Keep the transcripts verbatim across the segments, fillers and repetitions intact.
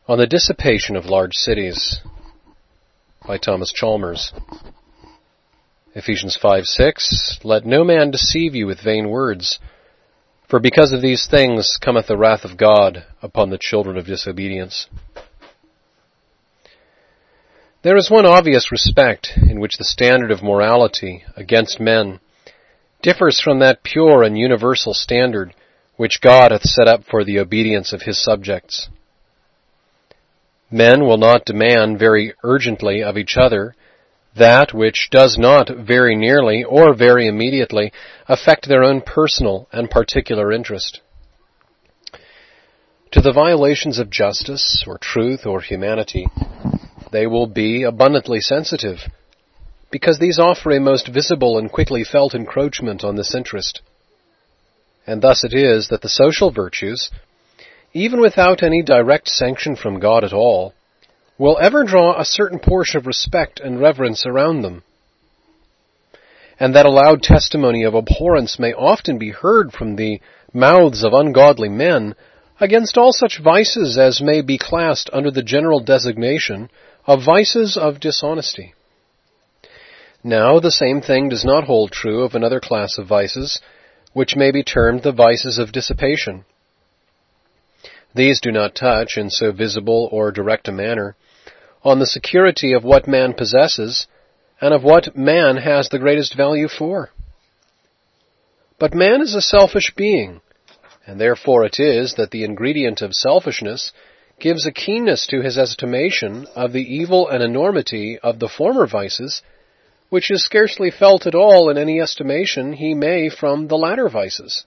On the Dissipation of Large Cities, by Thomas Chalmers. Ephesians five six, Let no man deceive you with vain words, for because of these things cometh the wrath of God upon the children of disobedience. There is one obvious respect in which the standard of morality against men differs from that pure and universal standard which God hath set up for the obedience of his subjects. Men will not demand very urgently of each other that which does not very nearly or very immediately affect their own personal and particular interest. To the violations of justice or truth or humanity, they will be abundantly sensitive, because these offer a most visible and quickly felt encroachment on this interest. And thus it is that the social virtues, even without any direct sanction from God at all, will ever draw a certain portion of respect and reverence around them. And that a loud testimony of abhorrence may often be heard from the mouths of ungodly men against all such vices as may be classed under the general designation of vices of dishonesty. Now, the same thing does not hold true of another class of vices, which may be termed the vices of dissipation. These do not touch, in so visible or direct a manner, on the security of what man possesses and of what man has the greatest value for. But man is a selfish being, and therefore it is that the ingredient of selfishness gives a keenness to his estimation of the evil and enormity of the former vices, which is scarcely felt at all in any estimation he may from the latter vices.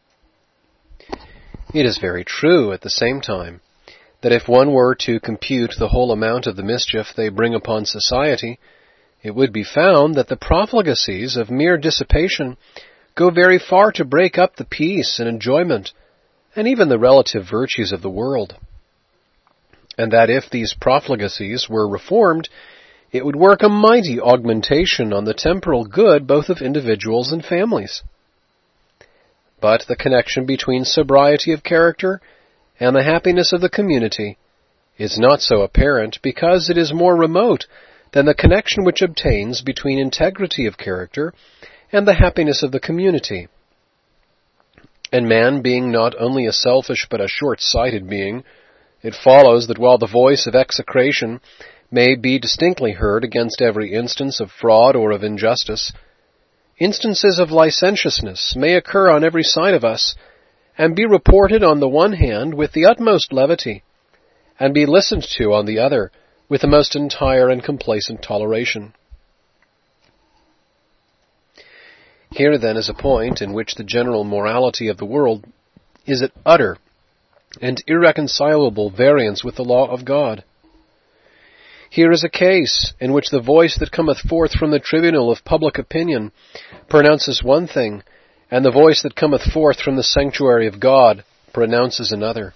It is very true, at the same time, that if one were to compute the whole amount of the mischief they bring upon society, it would be found that the profligacies of mere dissipation go very far to break up the peace and enjoyment, and even the relative virtues of the world. And that if these profligacies were reformed, it would work a mighty augmentation on the temporal good both of individuals and families. But the connection between sobriety of character and the happiness of the community is not so apparent because it is more remote than the connection which obtains between integrity of character and the happiness of the community. And man being not only a selfish but a short-sighted being, it follows that while the voice of execration may be distinctly heard against every instance of fraud or of injustice, instances of licentiousness may occur on every side of us, and be reported on the one hand with the utmost levity, and be listened to on the other with the most entire and complacent toleration. Here then is a point in which the general morality of the world is at utter and irreconcilable variance with the law of God. Here is a case in which the voice that cometh forth from the tribunal of public opinion pronounces one thing, and the voice that cometh forth from the sanctuary of God pronounces another.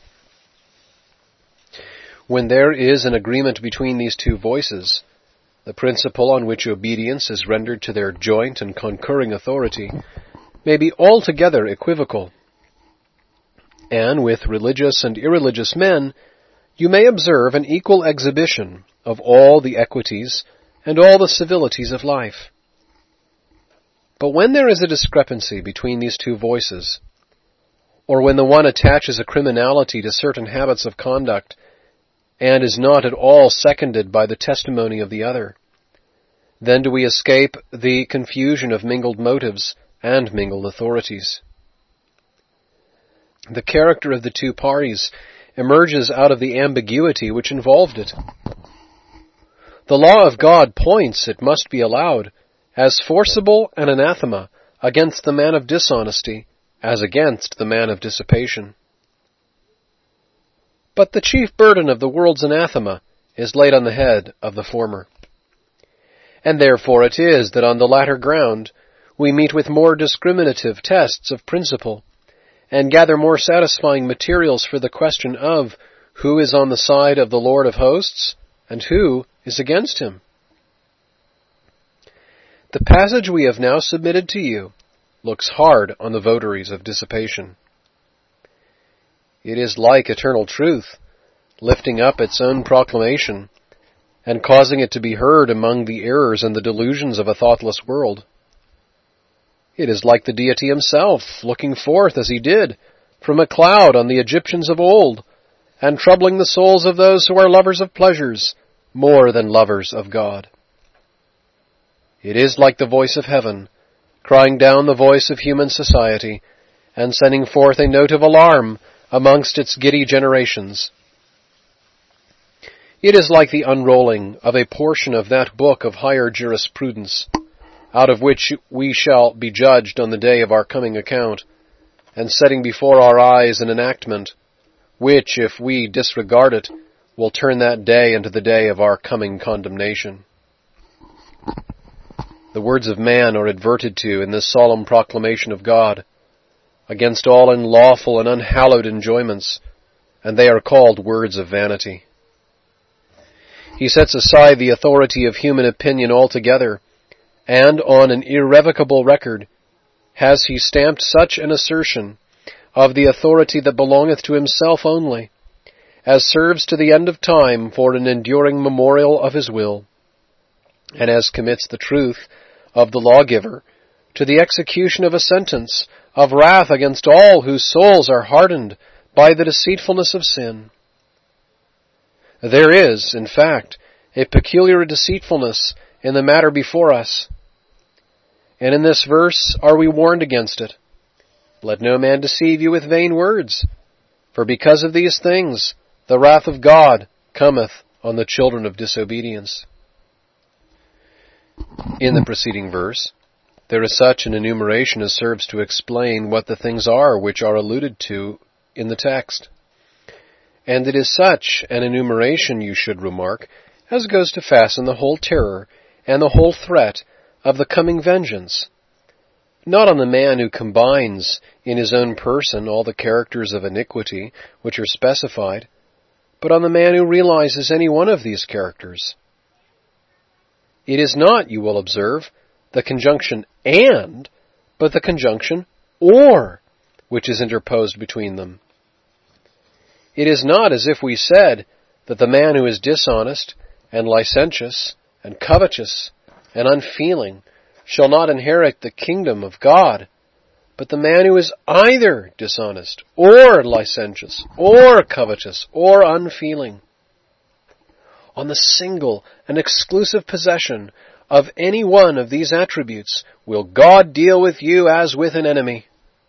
When there is an agreement between these two voices, the principle on which obedience is rendered to their joint and concurring authority may be altogether equivocal. And with religious and irreligious men, you may observe an equal exhibition of all the equities and all the civilities of life. But when there is a discrepancy between these two voices, or when the one attaches a criminality to certain habits of conduct, and is not at all seconded by the testimony of the other, then do we escape the confusion of mingled motives and mingled authorities. The character of the two parties emerges out of the ambiguity which involved it. The law of God points, it must be allowed, as forcible an anathema against the man of dishonesty as against the man of dissipation. But the chief burden of the world's anathema is laid on the head of the former. And therefore it is that on the latter ground we meet with more discriminative tests of principle, and gather more satisfying materials for the question of who is on the side of the Lord of hosts, and who is against him. The passage we have now submitted to you looks hard on the votaries of dissipation. It is like eternal truth lifting up its own proclamation, and causing it to be heard among the errors and the delusions of a thoughtless world. It is like the deity himself, looking forth, as he did, from a cloud on the Egyptians of old, and troubling the souls of those who are lovers of pleasures more than lovers of God. It is like the voice of heaven, crying down the voice of human society, and sending forth a note of alarm amongst its giddy generations. It is like the unrolling of a portion of that book of higher jurisprudence, out of which we shall be judged on the day of our coming account, and setting before our eyes an enactment, which, if we disregard it, will turn that day into the day of our coming condemnation. The words of man are adverted to in this solemn proclamation of God, against all unlawful and unhallowed enjoyments, and they are called words of vanity. He sets aside the authority of human opinion altogether, and on an irrevocable record has he stamped such an assertion of the authority that belongeth to himself only, as serves to the end of time for an enduring memorial of his will, and as commits the truth of the lawgiver to the execution of a sentence of wrath against all whose souls are hardened by the deceitfulness of sin. There is, in fact, a peculiar deceitfulness in the matter before us, and in this verse are we warned against it. Let no man deceive you with vain words, for because of these things the wrath of God cometh on the children of disobedience. In the preceding verse, there is such an enumeration as serves to explain what the things are which are alluded to in the text. And it is such an enumeration, you should remark, as goes to fasten the whole terror and the whole threat of the coming vengeance, not on the man who combines in his own person all the characters of iniquity which are specified, but on the man who realizes any one of these characters. It is not, you will observe, the conjunction and, but the conjunction or, which is interposed between them. It is not as if we said that the man who is dishonest and licentious and covetous and unfeeling shall not inherit the kingdom of God, but the man who is either dishonest or licentious or covetous or unfeeling. On the single and exclusive possession of any one of these attributes will God deal with you as with an enemy.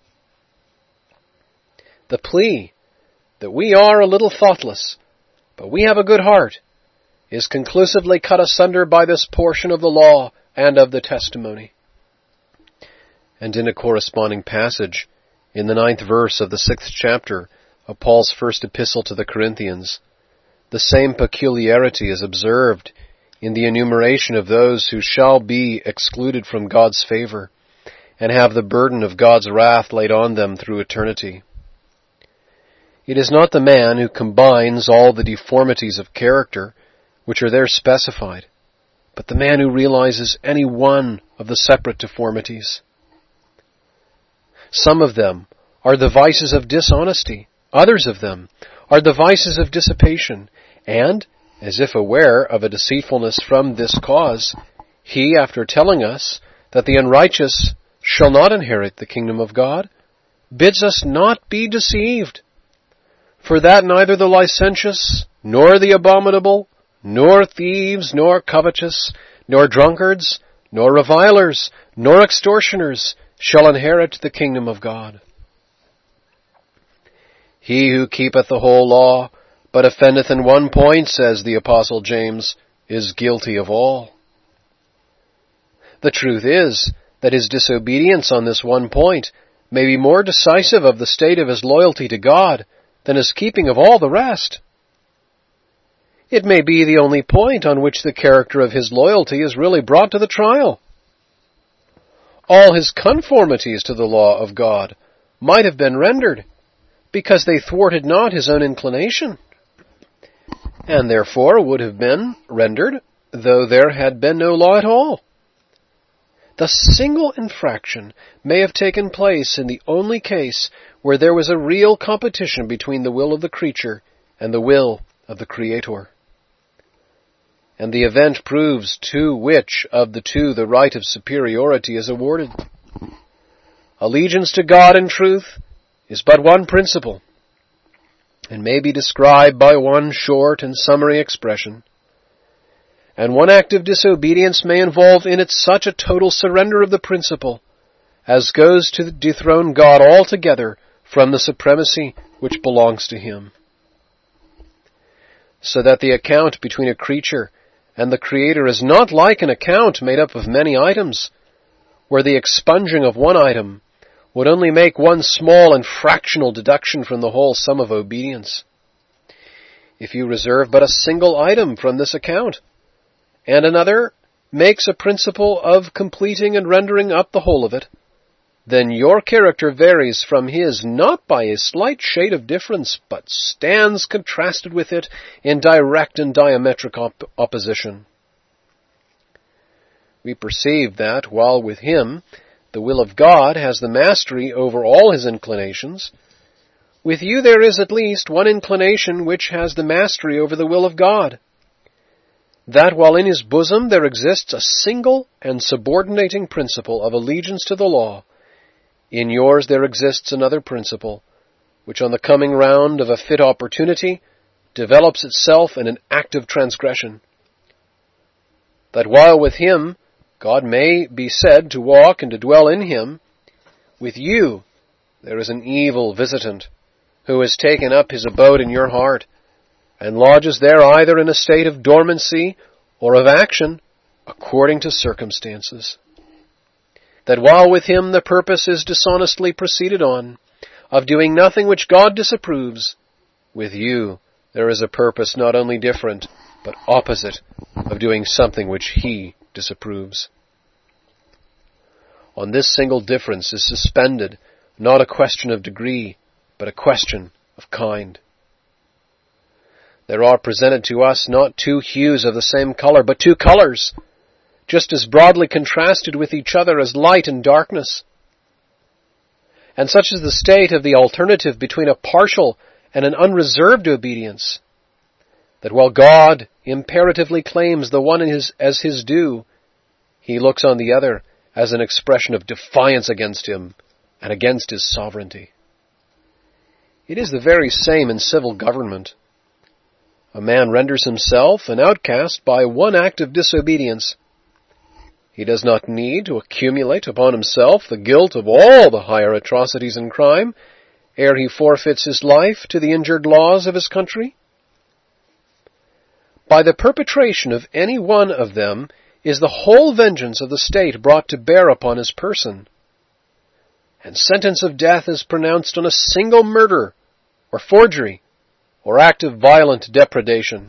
The plea that we are a little thoughtless, but we have a good heart, is conclusively cut asunder by this portion of the law and of the testimony. And in a corresponding passage, in the ninth verse of the sixth chapter of Paul's first epistle to the Corinthians, the same peculiarity is observed in the enumeration of those who shall be excluded from God's favor and have the burden of God's wrath laid on them through eternity. It is not the man who combines all the deformities of character which are there specified, but the man who realizes any one of the separate deformities. Some of them are the vices of dishonesty, others of them are the vices of dissipation, and, as if aware of a deceitfulness from this cause, he, after telling us that the unrighteous shall not inherit the kingdom of God, bids us not be deceived, for that neither the licentious, nor the abominable, nor thieves, nor covetous, nor drunkards, nor revilers, nor extortioners shall inherit the kingdom of God. He who keepeth the whole law, but offendeth in one point, says the Apostle James, is guilty of all. The truth is that his disobedience on this one point may be more decisive of the state of his loyalty to God than his keeping of all the rest. It may be the only point on which the character of his loyalty is really brought to the trial. All his conformities to the law of God might have been rendered, because they thwarted not his own inclination, and therefore would have been rendered, though there had been no law at all. The single infraction may have taken place in the only case where there was a real competition between the will of the creature and the will of the Creator. And the event proves to which of the two the right of superiority is awarded. Allegiance to God in truth is but one principle, and may be described by one short and summary expression. And one act of disobedience may involve in it such a total surrender of the principle as goes to dethrone God altogether from the supremacy which belongs to Him. So that the account between a creature and the Creator is not like an account made up of many items, where the expunging of one item would only make one small and fractional deduction from the whole sum of obedience. If you reserve but a single item from this account, and another makes a principle of completing and rendering up the whole of it, then your character varies from his not by a slight shade of difference, but stands contrasted with it in direct and diametric op- opposition. We perceive that, while with him the will of God has the mastery over all his inclinations, with you there is at least one inclination which has the mastery over the will of God. That while in his bosom there exists a single and subordinating principle of allegiance to the law, in yours there exists another principle, which on the coming round of a fit opportunity develops itself in an active transgression. That while with him God may be said to walk and to dwell in him, with you there is an evil visitant, who has taken up his abode in your heart, and lodges there either in a state of dormancy or of action, according to circumstances. That while with him the purpose is dishonestly proceeded on, of doing nothing which God disapproves, with you there is a purpose not only different, but opposite, of doing something which he disapproves. On this single difference is suspended not a question of degree, but a question of kind. There are presented to us not two hues of the same color, but two colors, just as broadly contrasted with each other as light and darkness. And such is the state of the alternative between a partial and an unreserved obedience, that while God imperatively claims the one as his due, he looks on the other as an expression of defiance against him and against his sovereignty. It is the very same in civil government. A man renders himself an outcast by one act of disobedience. He does not need to accumulate upon himself the guilt of all the higher atrocities and crime ere he forfeits his life to the injured laws of his country. By the perpetration of any one of them is the whole vengeance of the state brought to bear upon his person, and sentence of death is pronounced on a single murder, or forgery, or act of violent depredation.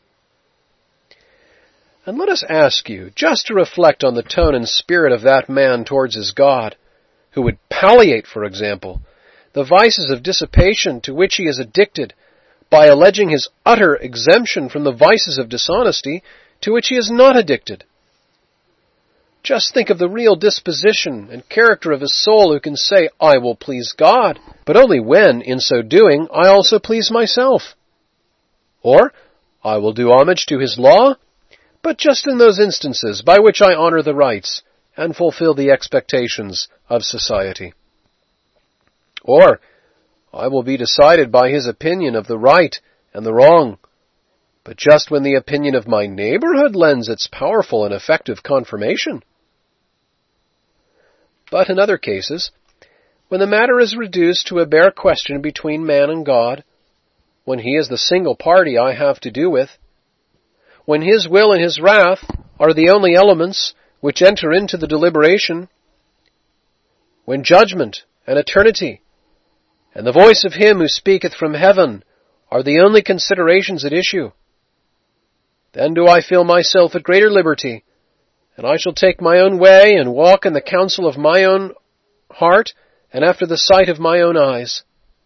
And let us ask you just to reflect on the tone and spirit of that man towards his God, who would palliate, for example, the vices of dissipation to which he is addicted by alleging his utter exemption from the vices of dishonesty to which he is not addicted. Just think of the real disposition and character of his soul who can say, I will please God, but only when, in so doing, I also please myself. Or, I will do homage to his law, but just in those instances by which I honor the rights and fulfill the expectations of society. Or, I will be decided by his opinion of the right and the wrong, but just when the opinion of my neighborhood lends its powerful and effective confirmation. But in other cases, when the matter is reduced to a bare question between man and God, when he is the single party I have to do with, when his will and his wrath are the only elements which enter into the deliberation, when judgment and eternity and the voice of him who speaketh from heaven are the only considerations at issue, then do I feel myself at greater liberty, and I shall take my own way and walk in the counsel of my own heart and after the sight of my own eyes.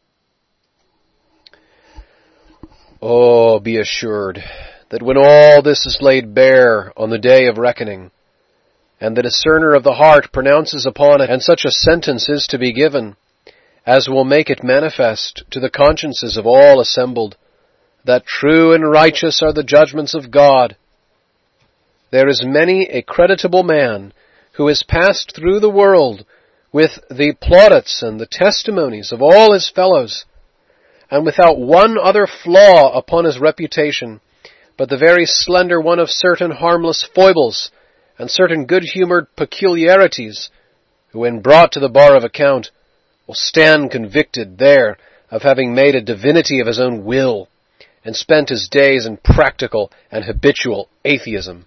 Oh, be assured that when all this is laid bare on the day of reckoning, and the discerner of the heart pronounces upon it, and such a sentence is to be given, as will make it manifest to the consciences of all assembled, that true and righteous are the judgments of God. There is many a creditable man who has passed through the world with the plaudits and the testimonies of all his fellows, and without one other flaw upon his reputation, but the very slender one of certain harmless foibles and certain good-humored peculiarities, who, when brought to the bar of account, will stand convicted there of having made a divinity of his own will, and spent his days in practical and habitual atheism.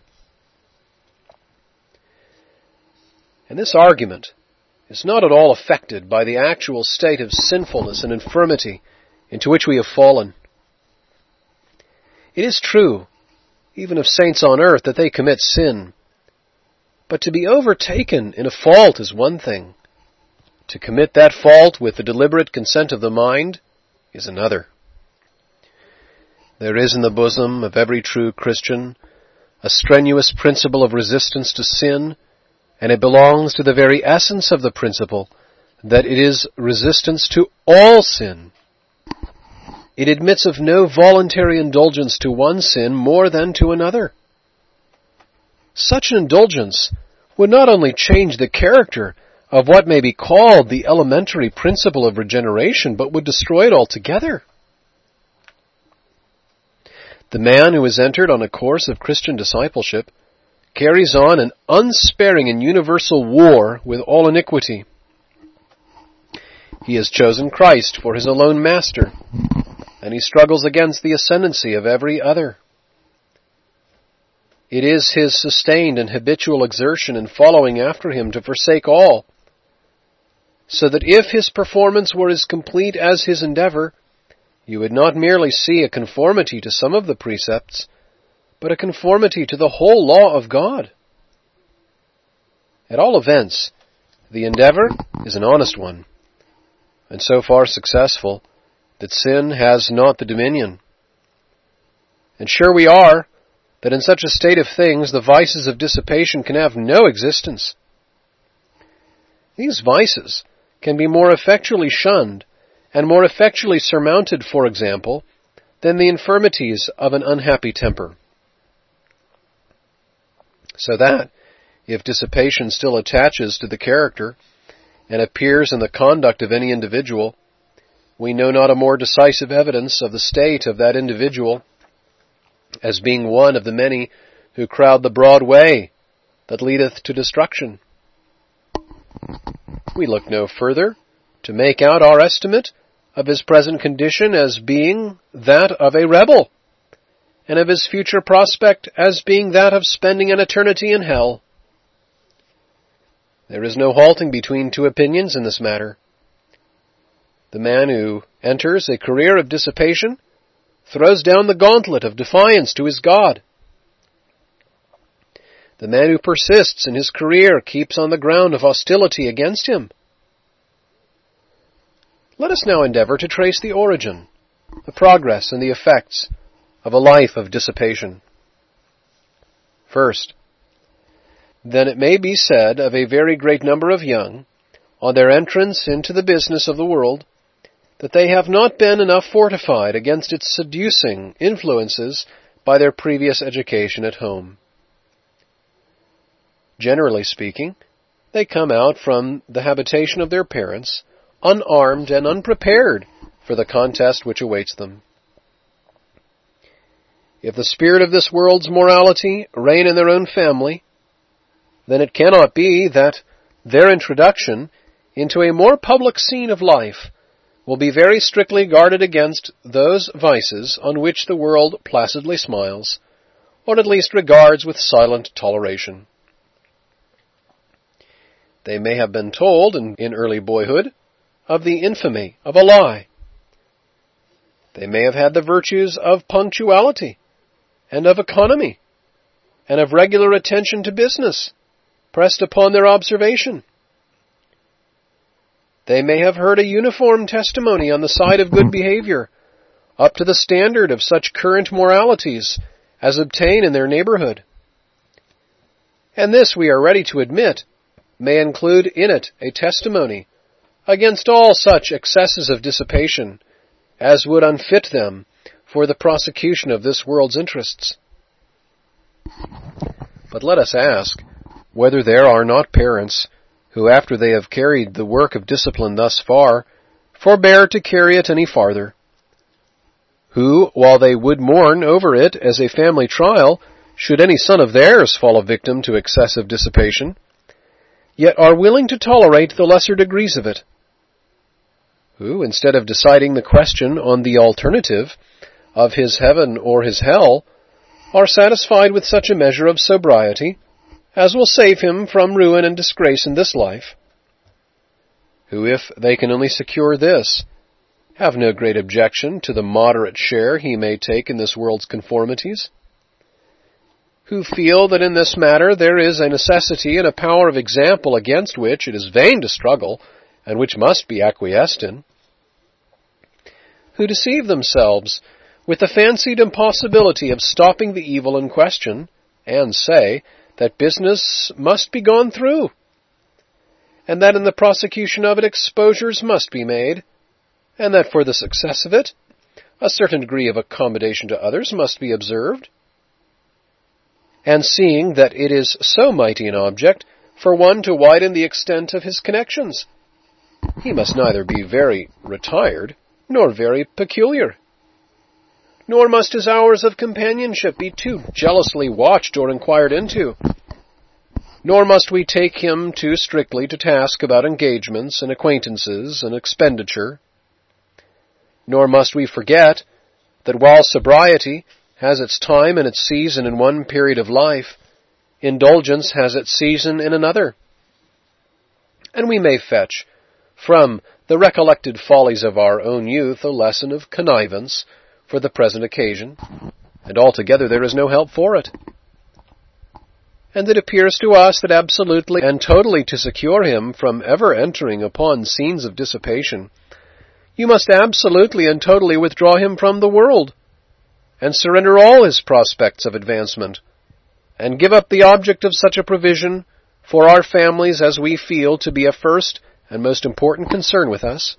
And this argument is not at all affected by the actual state of sinfulness and infirmity into which we have fallen. It is true, even of saints on earth, that they commit sin. But to be overtaken in a fault is one thing. To commit that fault with the deliberate consent of the mind is another. There is in the bosom of every true Christian a strenuous principle of resistance to sin, and it belongs to the very essence of the principle that it is resistance to all sin. It admits of no voluntary indulgence to one sin more than to another. Such an indulgence would not only change the character of what may be called the elementary principle of regeneration, but would destroy it altogether. The man who has entered on a course of Christian discipleship carries on an unsparing and universal war with all iniquity. He has chosen Christ for his alone master, and he struggles against the ascendancy of every other. It is his sustained and habitual exertion in following after him to forsake all, so that if his performance were as complete as his endeavor, you would not merely see a conformity to some of the precepts, but a conformity to the whole law of God. At all events, the endeavor is an honest one, and so far successful that sin has not the dominion. And sure we are that in such a state of things the vices of dissipation can have no existence. These vices can be more effectually shunned and more effectually surmounted, for example, than the infirmities of an unhappy temper. So that, if dissipation still attaches to the character and appears in the conduct of any individual, we know not a more decisive evidence of the state of that individual as being one of the many who crowd the broad way that leadeth to destruction. We look no further to make out our estimate of his present condition as being that of a rebel, and of his future prospect as being that of spending an eternity in hell. There is no halting between two opinions in this matter. The man who enters a career of dissipation throws down the gauntlet of defiance to his God. The man who persists in his career keeps on the ground of hostility against him. Let us now endeavor to trace the origin, the progress, and the effects of a life of dissipation. First, then it may be said of a very great number of young, on their entrance into the business of the world, that they have not been enough fortified against its seducing influences by their previous education at home. Generally speaking, they come out from the habitation of their parents unarmed and unprepared for the contest which awaits them. If the spirit of this world's morality reign in their own family, then it cannot be that their introduction into a more public scene of life will be very strictly guarded against those vices on which the world placidly smiles, or at least regards with silent toleration. They may have been told in, in early boyhood of the infamy of a lie. They may have had the virtues of punctuality and of economy and of regular attention to business pressed upon their observation. They may have heard a uniform testimony on the side of good behavior, up to the standard of such current moralities as obtain in their neighborhood. And this, we are ready to admit, may include in it a testimony against all such excesses of dissipation as would unfit them for the prosecution of this world's interests. But let us ask whether there are not parents who, after they have carried the work of discipline thus far, forbear to carry it any farther, who, while they would mourn over it as a family trial, should any son of theirs fall a victim to excessive dissipation, yet are willing to tolerate the lesser degrees of it, who, instead of deciding the question on the alternative of his heaven or his hell, are satisfied with such a measure of sobriety as will save him from ruin and disgrace in this life, who, if they can only secure this, have no great objection to the moderate share he may take in this world's conformities, who feel that in this matter there is a necessity and a power of example against which it is vain to struggle, and which must be acquiesced in, who deceive themselves with the fancied impossibility of stopping the evil in question, and say that business must be gone through, and that in the prosecution of it exposures must be made, and that for the success of it a certain degree of accommodation to others must be observed. And seeing that it is so mighty an object for one to widen the extent of his connections, he must neither be very retired nor very peculiar, nor must his hours of companionship be too jealously watched or inquired into, nor must we take him too strictly to task about engagements and acquaintances and expenditure, nor must we forget that while sobriety has its time and its season in one period of life, indulgence has its season in another. And we may fetch from the recollected follies of our own youth a lesson of connivance for the present occasion, and altogether there is no help for it. And it appears to us that absolutely and totally to secure him from ever entering upon scenes of dissipation, you must absolutely and totally withdraw him from the world, and surrender all his prospects of advancement, and give up the object of such a provision for our families as we feel to be a first and most important concern with us.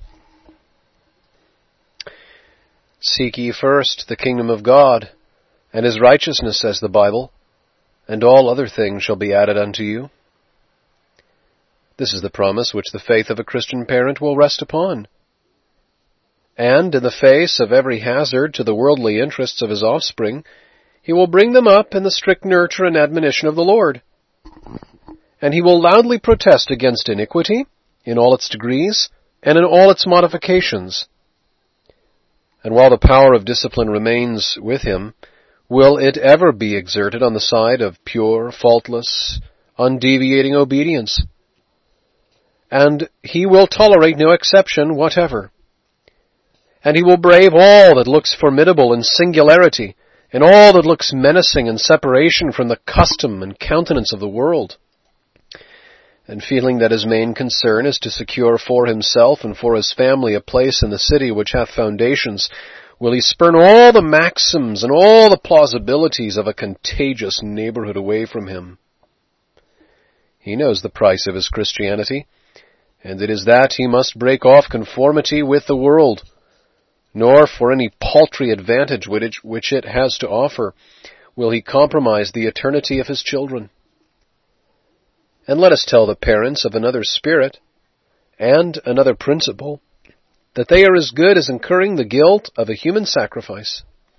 Seek ye first the kingdom of God, and his righteousness, says the Bible, and all other things shall be added unto you. This is the promise which the faith of a Christian parent will rest upon. And in the face of every hazard to the worldly interests of his offspring, he will bring them up in the strict nurture and admonition of the Lord. And he will loudly protest against iniquity in all its degrees and in all its modifications. And while the power of discipline remains with him, will it ever be exerted on the side of pure, faultless, undeviating obedience? And he will tolerate no exception whatever. And he will brave all that looks formidable in singularity, and all that looks menacing in separation from the custom and countenance of the world. And feeling that his main concern is to secure for himself and for his family a place in the city which hath foundations, will he spurn all the maxims and all the plausibilities of a contagious neighborhood away from him. He knows the price of his Christianity, and it is that he must break off conformity with the world, nor for any paltry advantage which, which it has to offer will he compromise the eternity of his children. And let us tell the parents of another spirit and another principle that they are as good as incurring the guilt of a human sacrifice,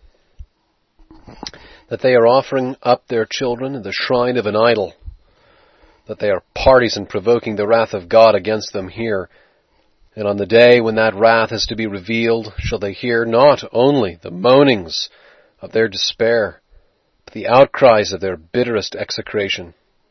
that they are offering up their children in the shrine of an idol, that they are parties in provoking the wrath of God against them here, and on the day when that wrath is to be revealed, shall they hear not only the moanings of their despair, but the outcries of their bitterest execration.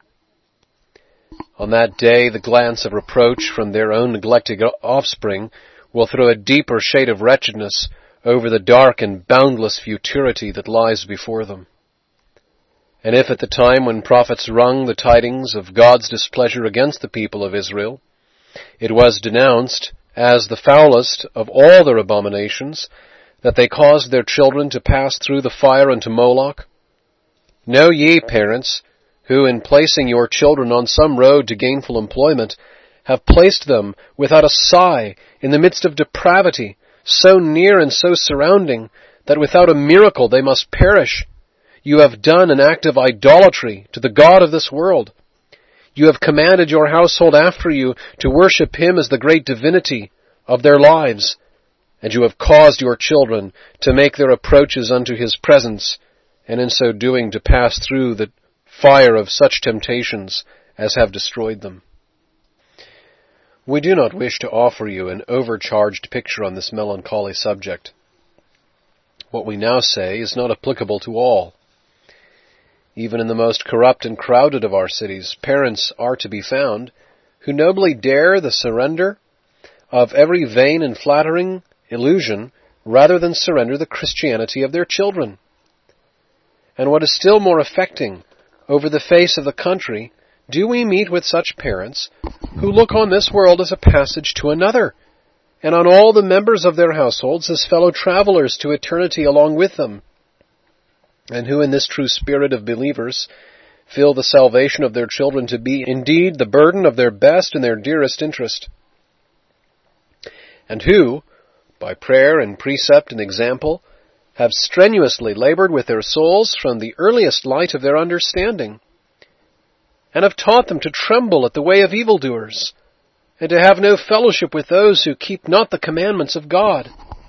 On that day, the glance of reproach from their own neglected offspring will throw a deeper shade of wretchedness over the dark and boundless futurity that lies before them. And if at the time when prophets rung the tidings of God's displeasure against the people of Israel, it was denounced as the foulest of all their abominations that they caused their children to pass through the fire unto Moloch, know ye, parents, who in placing your children on some road to gainful employment have placed them without a sigh in the midst of depravity, so near and so surrounding that without a miracle they must perish. You have done an act of idolatry to the God of this world. You have commanded your household after you to worship him as the great divinity of their lives, and you have caused your children to make their approaches unto his presence, and in so doing to pass through the fire of such temptations as have destroyed them. We do not wish to offer you an overcharged picture on this melancholy subject. What we now say is not applicable to all. Even in the most corrupt and crowded of our cities, parents are to be found who nobly dare the surrender of every vain and flattering illusion rather than surrender the Christianity of their children. And what is still more affecting, over the face of the country, do we meet with such parents who look on this world as a passage to another, and on all the members of their households as fellow travelers to eternity along with them, and who in this true spirit of believers feel the salvation of their children to be indeed the burden of their best and their dearest interest, and who, by prayer and precept and example, have strenuously labored with their souls from the earliest light of their understanding, and have taught them to tremble at the way of evildoers, and to have no fellowship with those who keep not the commandments of God.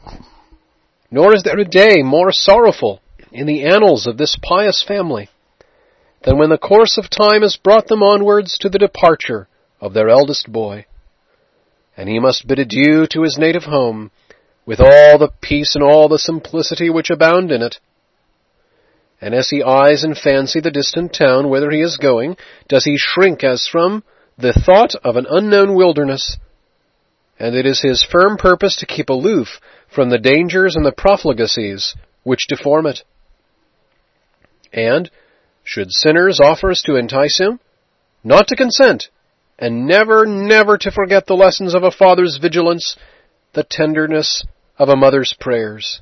Nor is there a day more sorrowful in the annals of this pious family than when the course of time has brought them onwards to the departure of their eldest boy, and he must bid adieu to his native home with all the peace and all the simplicity which abound in it. And as he eyes in fancy the distant town whither he is going, does he shrink as from the thought of an unknown wilderness, and it is his firm purpose to keep aloof from the dangers and the profligacies which deform it. And, should sinners offer to entice him, not to consent, and never, never to forget the lessons of a father's vigilance, the tenderness of a mother's prayers.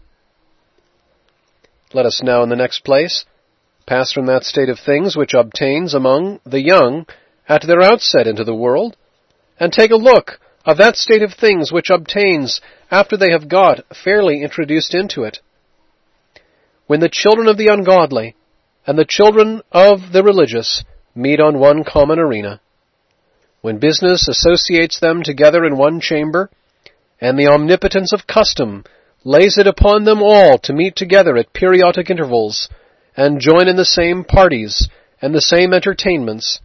Let us now, in the next place, pass from that state of things which obtains among the young at their outset into the world, and take a look of that state of things which obtains after they have got fairly introduced into it. When the children of the ungodly and the children of the religious meet on one common arena, when business associates them together in one chamber, and the omnipotence of custom lays it upon them all to meet together at periodic intervals, and join in the same parties and the same entertainments,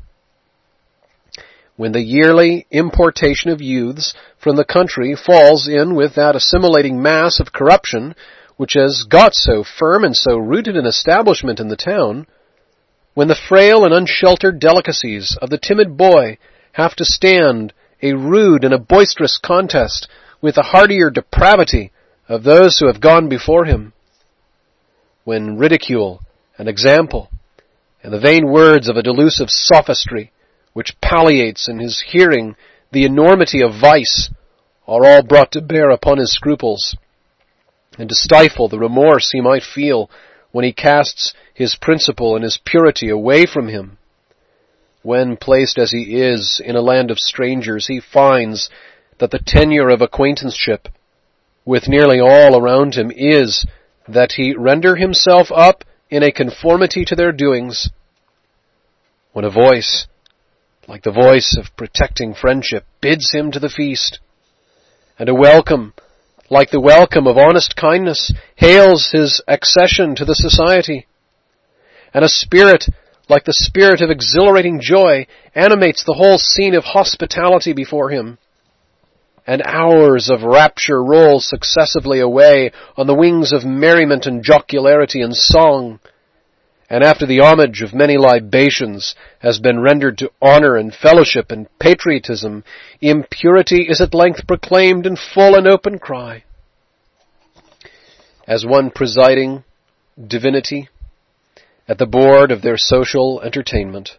when the yearly importation of youths from the country falls in with that assimilating mass of corruption which has got so firm and so rooted an establishment in the town, when the frail and unsheltered delicacies of the timid boy have to stand a rude and a boisterous contest with the hardier depravity of those who have gone before him, when ridicule and example and the vain words of a delusive sophistry which palliates in his hearing the enormity of vice are all brought to bear upon his scruples, and to stifle the remorse he might feel when he casts his principle and his purity away from him, when, placed as he is in a land of strangers, he finds that the tenure of acquaintanceship with nearly all around him is that he render himself up in a conformity to their doings, when a voice, like the voice of protecting friendship, bids him to the feast, and a welcome, like the welcome of honest kindness, hails his accession to the society, and a spirit, like the spirit of exhilarating joy, animates the whole scene of hospitality before him, and hours of rapture roll successively away on the wings of merriment and jocularity and song, and after the homage of many libations has been rendered to honor and fellowship and patriotism, impurity is at length proclaimed in full and open cry. As one presiding divinity at the board of their social entertainment.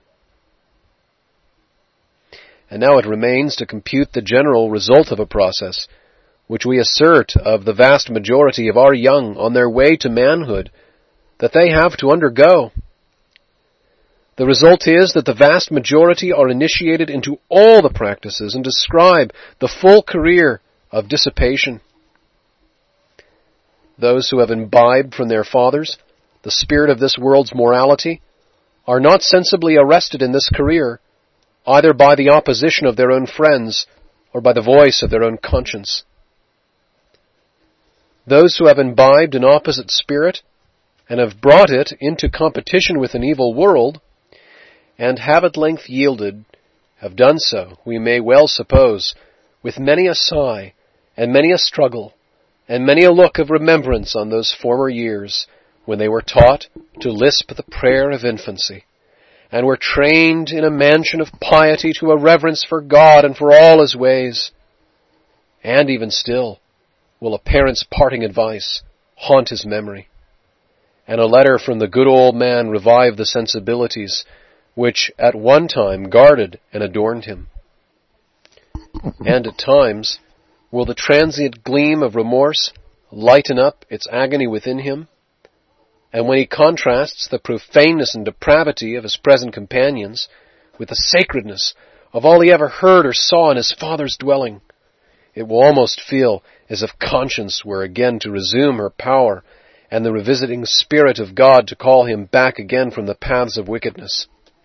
And now it remains to compute the general result of a process which we assert of the vast majority of our young on their way to manhood that they have to undergo. The result is that the vast majority are initiated into all the practices and describe the full career of dissipation. those who have imbibed from their fathers the spirit of this world's morality, are not sensibly arrested in this career, either by the opposition of their own friends or by the voice of their own conscience. Those who have imbibed an opposite spirit and have brought it into competition with an evil world, and have at length yielded, have done so, we may well suppose, with many a sigh, and many a struggle, and many a look of remembrance on those former years, when they were taught to lisp the prayer of infancy, and were trained in a mansion of piety to a reverence for God and for all His ways. And even still, will a parent's parting advice haunt his memory, and a letter from the good old man revive the sensibilities which at one time guarded and adorned him. And at times will the transient gleam of remorse lighten up its agony within him, and when he contrasts the profaneness and depravity of his present companions with the sacredness of all he ever heard or saw in his father's dwelling, it will almost feel as if conscience were again to resume her power, and the revisiting Spirit of God to call him back again from the paths of wickedness.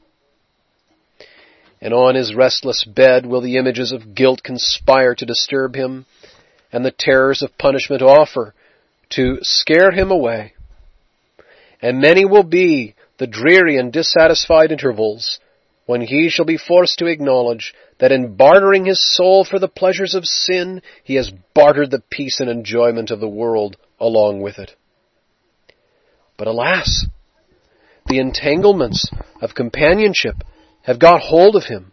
And on his restless bed will the images of guilt conspire to disturb him, and the terrors of punishment offer to scare him away. And many will be the dreary and dissatisfied intervals when he shall be forced to acknowledge that in bartering his soul for the pleasures of sin, he has bartered the peace and enjoyment of the world along with it. But alas, the entanglements of companionship have got hold of him,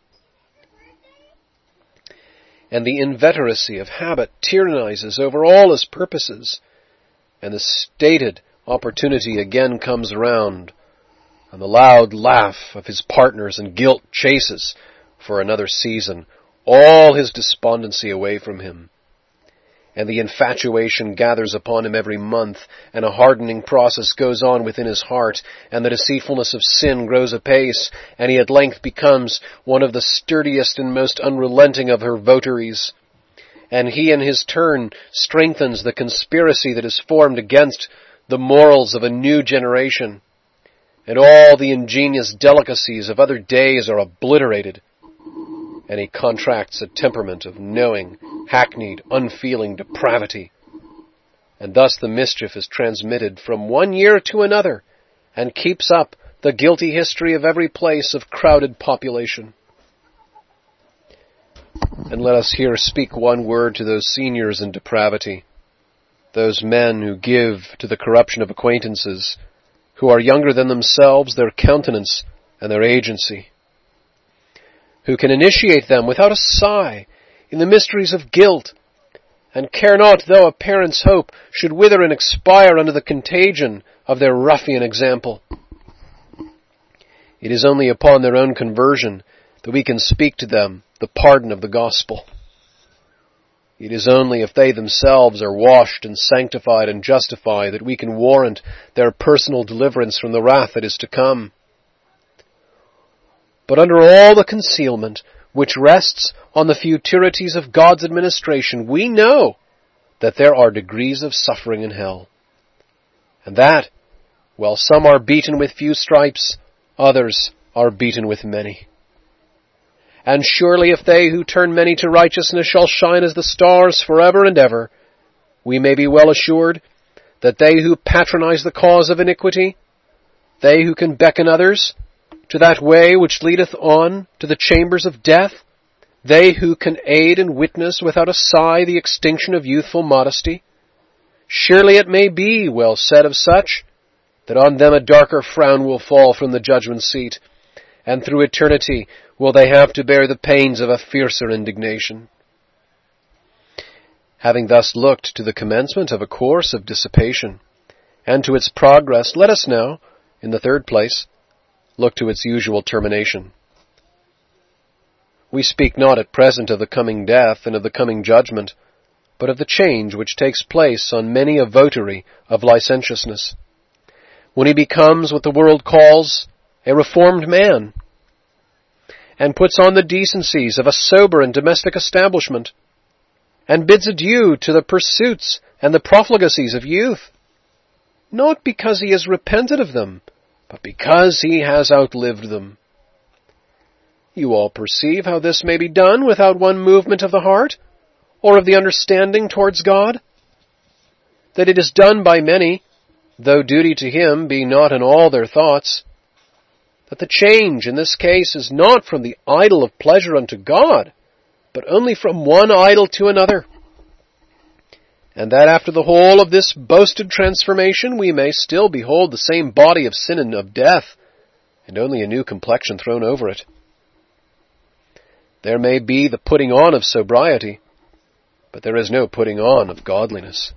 and the inveteracy of habit tyrannizes over all his purposes, and the stated opportunity again comes around, and the loud laugh of his partners in guilt chases, for another season, all his despondency away from him. And the infatuation gathers upon him every month, and a hardening process goes on within his heart, and the deceitfulness of sin grows apace, and he at length becomes one of the sturdiest and most unrelenting of her votaries. And he in his turn strengthens the conspiracy that is formed against the morals of a new generation, and all the ingenious delicacies of other days are obliterated, and he contracts a temperament of knowing, hackneyed, unfeeling depravity. And thus the mischief is transmitted from one year to another, and keeps up the guilty history of every place of crowded population. And let us here speak one word to those seniors in depravity, those men who give to the corruption of acquaintances, who are younger than themselves, their countenance and their agency, who can initiate them without a sigh in the mysteries of guilt, and care not though a parent's hope should wither and expire under the contagion of their ruffian example. It is only upon their own conversion that we can speak to them the pardon of the gospel. It is only if they themselves are washed and sanctified and justified that we can warrant their personal deliverance from the wrath that is to come. But under all the concealment which rests on the futurities of God's administration, we know that there are degrees of suffering in hell, and that, while some are beaten with few stripes, others are beaten with many. And surely if they who turn many to righteousness shall shine as the stars forever and ever, we may be well assured that they who patronize the cause of iniquity, they who can beckon others to that way which leadeth on to the chambers of death, they who can aid and witness without a sigh the extinction of youthful modesty, surely it may be well said of such, that on them a darker frown will fall from the judgment seat, and through eternity will they have to bear the pains of a fiercer indignation. Having thus looked to the commencement of a course of dissipation, and to its progress, let us now, in the third place, look to its usual termination. We speak not at present of the coming death and of the coming judgment, but of the change which takes place on many a votary of licentiousness, when he becomes what the world calls a reformed man, and puts on the decencies of a sober and domestic establishment, and bids adieu to the pursuits and the profligacies of youth, not because he has repented of them, but because he has outlived them. You all perceive how this may be done without one movement of the heart, or of the understanding towards God? That it is done by many, though duty to him be not in all their thoughts. That the change in this case is not from the idol of pleasure unto God, but only from one idol to another. And that after the whole of this boasted transformation we may still behold the same body of sin and of death, and only a new complexion thrown over it. There may be the putting on of sobriety, but there is no putting on of godliness.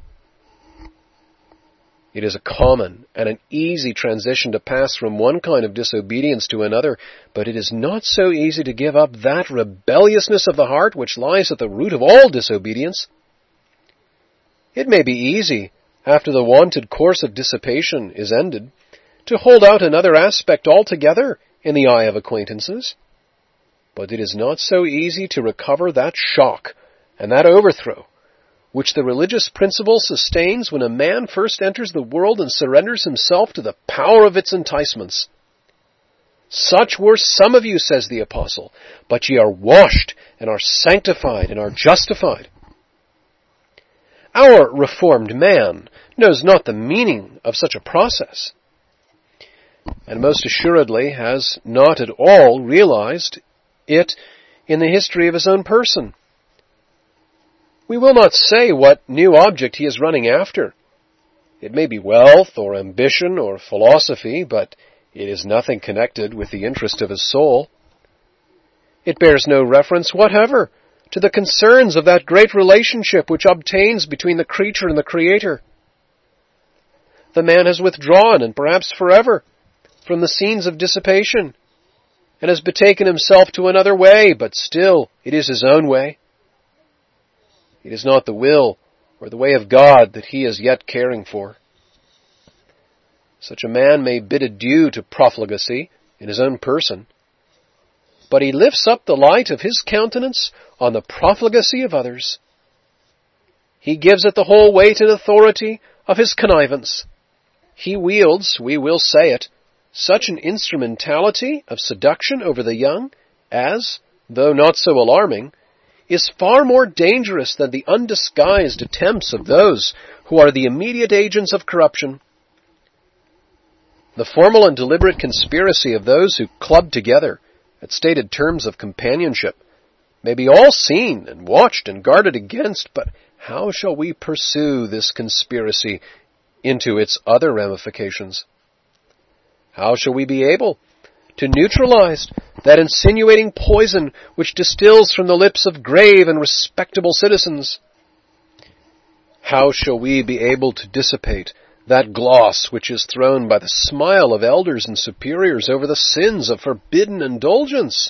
It is a common and an easy transition to pass from one kind of disobedience to another, but it is not so easy to give up that rebelliousness of the heart which lies at the root of all disobedience. It may be easy, after the wonted course of dissipation is ended, to hold out another aspect altogether in the eye of acquaintances. But it is not so easy to recover that shock and that overthrow which the religious principle sustains when a man first enters the world and surrenders himself to the power of its enticements. Such were some of you, says the apostle, but ye are washed and are sanctified and are justified. Our reformed man knows not the meaning of such a process, and most assuredly has not at all realized it in the history of his own person. We will not say what new object he is running after. It may be wealth or ambition or philosophy, but it is nothing connected with the interest of his soul. It bears no reference whatever to the concerns of that great relationship which obtains between the creature and the Creator. The man has withdrawn, and perhaps forever, from the scenes of dissipation, and has betaken himself to another way, but still it is his own way. It is not the will or the way of God that he is yet caring for. Such a man may bid adieu to profligacy in his own person, but he lifts up the light of his countenance on the profligacy of others. He gives it the whole weight and authority of his connivance. He wields, we will say it, such an instrumentality of seduction over the young as, though not so alarming, is far more dangerous than the undisguised attempts of those who are the immediate agents of corruption. The formal and deliberate conspiracy of those who club together at stated terms of companionship may be all seen and watched and guarded against, but how shall we pursue this conspiracy into its other ramifications? How shall we be able to neutralize that insinuating poison which distills from the lips of grave and respectable citizens? How shall we be able to dissipate that gloss which is thrown by the smile of elders and superiors over the sins of forbidden indulgence?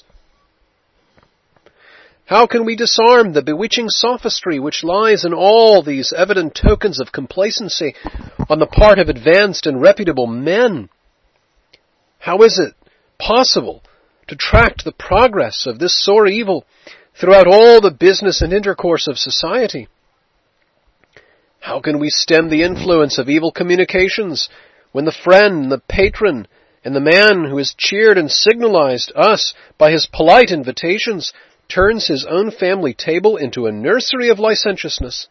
How can we disarm the bewitching sophistry which lies in all these evident tokens of complacency on the part of advanced and reputable men? How is it possible to track the progress of this sore evil throughout all the business and intercourse of society? How can we stem the influence of evil communications when the friend, the patron, and the man who has cheered and signalized us by his polite invitations turns his own family table into a nursery of licentiousness?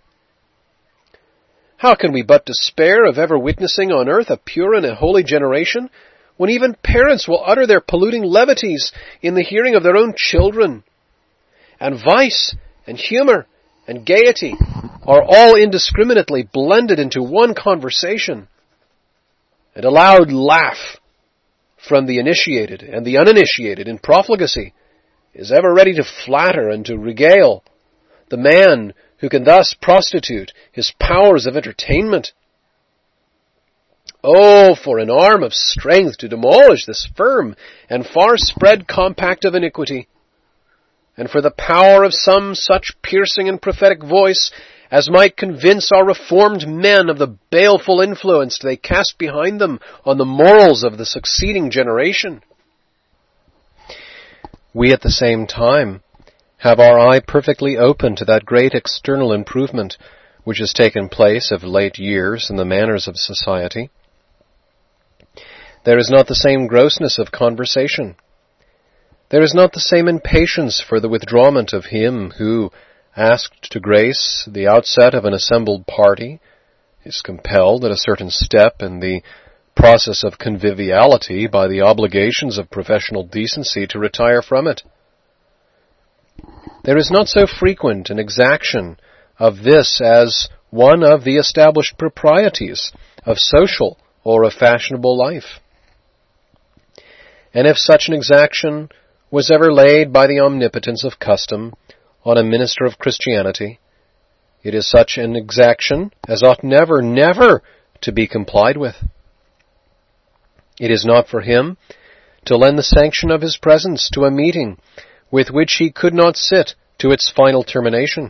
How can we but despair of ever witnessing on earth a pure and a holy generation, when even parents will utter their polluting levities in the hearing of their own children, and vice and humor and gaiety are all indiscriminately blended into one conversation, and a loud laugh from the initiated and the uninitiated in profligacy is ever ready to flatter and to regale the man who can thus prostitute his powers of entertainment? Oh, for an arm of strength to demolish this firm and far-spread compact of iniquity, and for the power of some such piercing and prophetic voice as might convince our reformed men of the baleful influence they cast behind them on the morals of the succeeding generation. We at the same time have our eye perfectly open to that great external improvement which has taken place of late years in the manners of society. There is not the same grossness of conversation. There is not the same impatience for the withdrawment of him who, asked to grace the outset of an assembled party, is compelled at a certain step in the process of conviviality by the obligations of professional decency to retire from it. There is not so frequent an exaction of this as one of the established proprieties of social or of fashionable life. And if such an exaction was ever laid by the omnipotence of custom on a minister of Christianity, it is such an exaction as ought never, never to be complied with. It is not for him to lend the sanction of his presence to a meeting with which he could not sit to its final termination.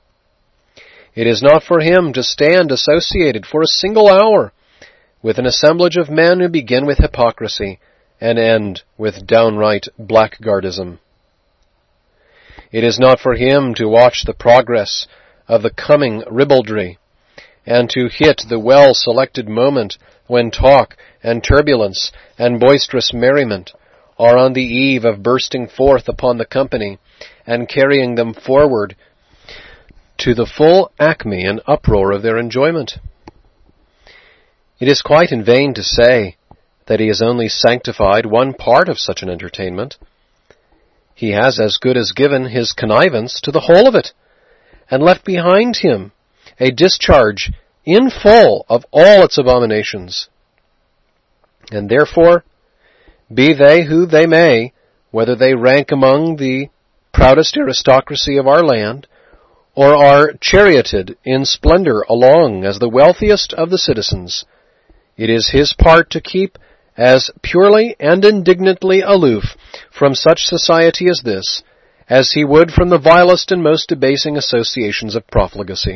It is not for him to stand associated for a single hour with an assemblage of men who begin with hypocrisy and end with downright blackguardism. It is not for him to watch the progress of the coming ribaldry, and to hit the well-selected moment when talk and turbulence and boisterous merriment are on the eve of bursting forth upon the company and carrying them forward to the full acme and uproar of their enjoyment. It is quite in vain to say that he has only sanctified one part of such an entertainment. He has as good as given his connivance to the whole of it, and left behind him a discharge in full of all its abominations. And therefore, be they who they may, whether they rank among the proudest aristocracy of our land, or are charioted in splendor along as the wealthiest of the citizens, it is his part to keep as purely and indignantly aloof from such society as this, as he would from the vilest and most debasing associations of profligacy.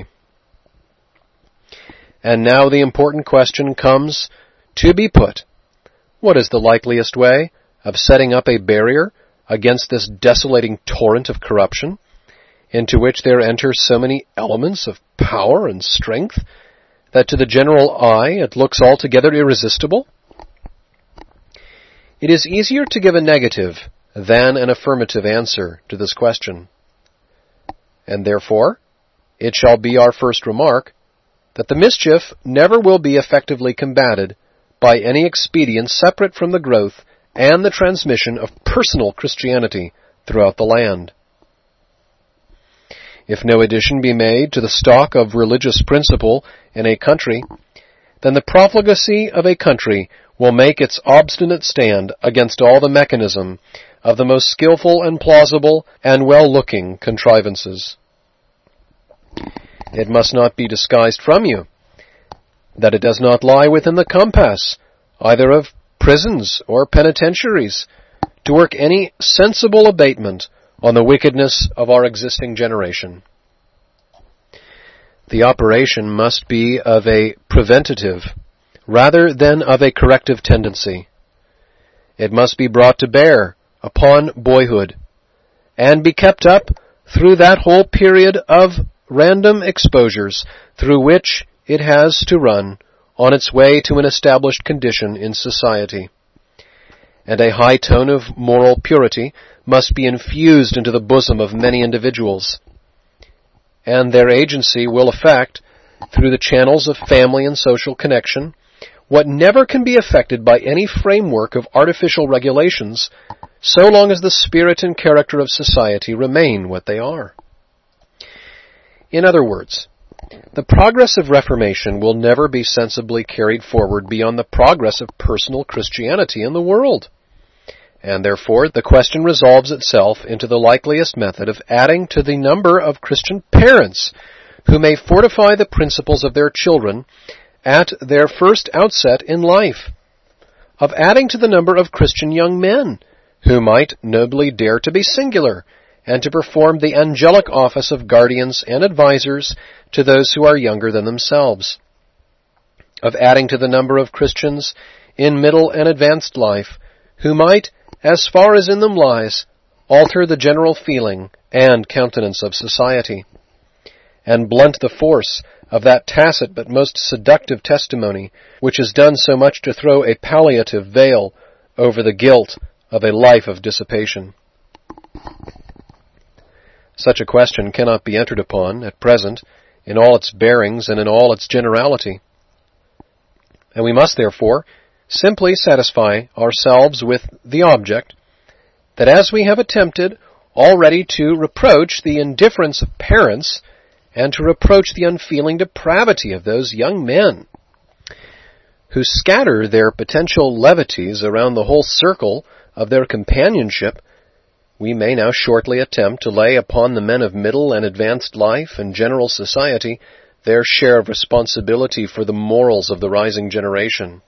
And now the important question comes to be put. What is the likeliest way of setting up a barrier against this desolating torrent of corruption, into which there enter so many elements of power and strength, that to the general eye it looks altogether irresistible? It is easier to give a negative than an affirmative answer to this question. And therefore, it shall be our first remark that the mischief never will be effectively combated by any expedient separate from the growth and the transmission of personal Christianity throughout the land. If no addition be made to the stock of religious principle in a country, then the profligacy of a country will make its obstinate stand against all the mechanism of the most skillful and plausible and well-looking contrivances. It must not be disguised from you that it does not lie within the compass either of prisons or penitentiaries to work any sensible abatement on the wickedness of our existing generation. The operation must be of a preventative rather than of a corrective tendency. It must be brought to bear upon boyhood, and be kept up through that whole period of random exposures through which it has to run on its way to an established condition in society. And a high tone of moral purity must be infused into the bosom of many individuals, and their agency will effect, through the channels of family and social connection, what never can be effected by any framework of artificial regulations, so long as the spirit and character of society remain what they are. In other words, the progress of Reformation will never be sensibly carried forward beyond the progress of personal Christianity in the world. And therefore, the question resolves itself into the likeliest method of adding to the number of Christian parents who may fortify the principles of their children at their first outset in life, of adding to the number of Christian young men who might nobly dare to be singular and to perform the angelic office of guardians and advisers to those who are younger than themselves, of adding to the number of Christians in middle and advanced life who might, as far as in them lies, alter the general feeling and countenance of society, and blunt the force of that tacit but most seductive testimony which has done so much to throw a palliative veil over the guilt of a life of dissipation. Such a question cannot be entered upon at present in all its bearings and in all its generality, and we must therefore simply satisfy ourselves with the object that as we have attempted already to reproach the indifference of parents and to reproach the unfeeling depravity of those young men who scatter their potential levities around the whole circle of their companionship, we may now shortly attempt to lay upon the men of middle and advanced life and general society their share of responsibility for the morals of the rising generation.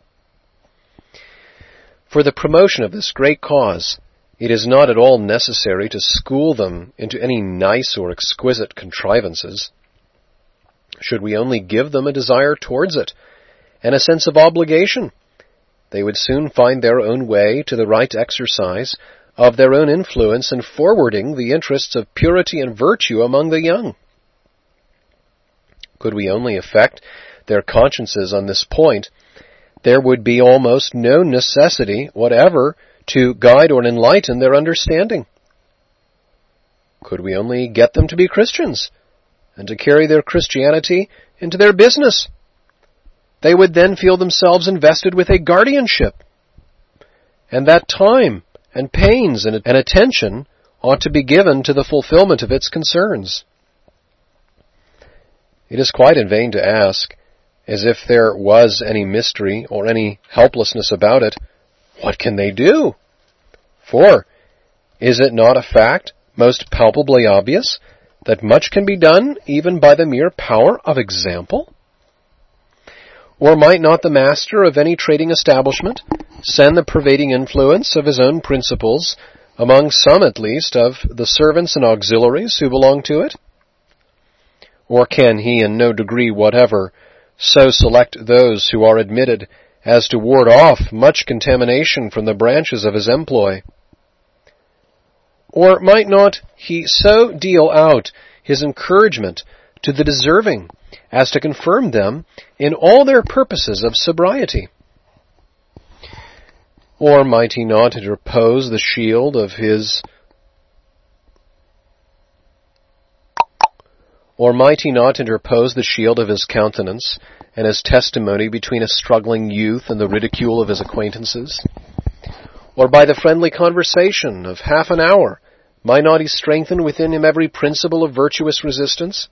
For the promotion of this great cause, it is not at all necessary to school them into any nice or exquisite contrivances. Should we only give them a desire towards it, and a sense of obligation, they would soon find their own way to the right exercise of their own influence in forwarding the interests of purity and virtue among the young. Could we only affect their consciences on this point, there would be almost no necessity whatever to guide or enlighten their understanding. Could we only get them to be Christians, and to carry their Christianity into their business, they would then feel themselves invested with a guardianship, and that time and pains and attention ought to be given to the fulfillment of its concerns. It is quite in vain to ask, as if there was any mystery or any helplessness about it, what can they do? For, is it not a fact most palpably obvious that much can be done even by the mere power of example? Or might not the master of any trading establishment send the pervading influence of his own principles among some at least of the servants and auxiliaries who belong to it? Or can he in no degree whatever so select those who are admitted as to ward off much contamination from the branches of his employ? Or might not he so deal out his encouragement to the deserving as to confirm them in all their purposes of sobriety? Or might he not interpose the shield of his Or might he not interpose the shield of his countenance and his testimony between a struggling youth and the ridicule of his acquaintances? Or by the friendly conversation of half an hour, might not he strengthen within him every principle of virtuous resistance?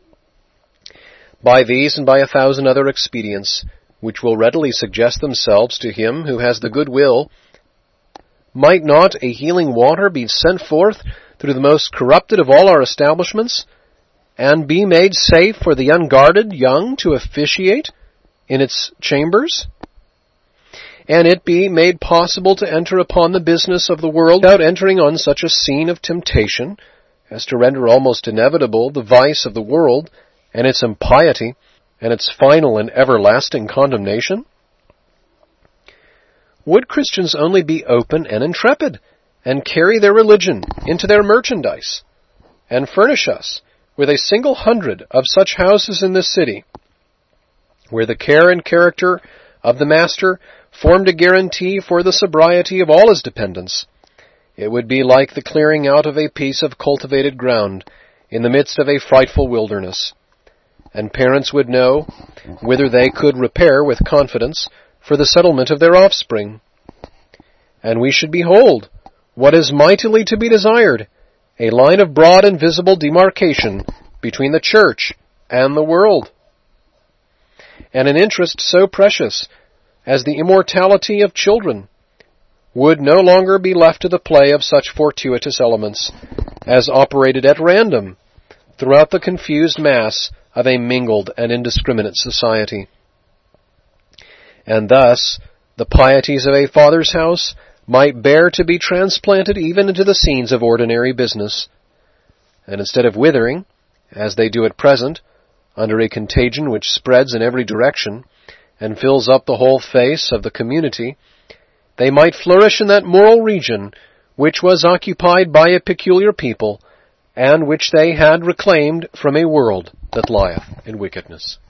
By these and by a thousand other expedients, which will readily suggest themselves to him who has the good will, might not a healing water be sent forth through the most corrupted of all our establishments, and be made safe for the unguarded young to officiate in its chambers? And it be made possible to enter upon the business of the world without entering on such a scene of temptation as to render almost inevitable the vice of the world and its impiety and its final and everlasting condemnation? Would Christians only be open and intrepid, and carry their religion into their merchandise, and furnish us with a single hundred of such houses in this city, where the care and character of the master formed a guarantee for the sobriety of all his dependents, it would be like the clearing out of a piece of cultivated ground in the midst of a frightful wilderness, and parents would know whither they could repair with confidence for the settlement of their offspring. And we should behold what is mightily to be desired, a line of broad and visible demarcation between the church and the world, and an interest so precious as the immortality of children would no longer be left to the play of such fortuitous elements as operated at random throughout the confused mass of a mingled and indiscriminate society. And thus the pieties of a father's house might bear to be transplanted even into the scenes of ordinary business, and instead of withering, as they do at present, under a contagion which spreads in every direction and fills up the whole face of the community, they might flourish in that moral region which was occupied by a peculiar people, and which they had reclaimed from a world that lieth in wickedness.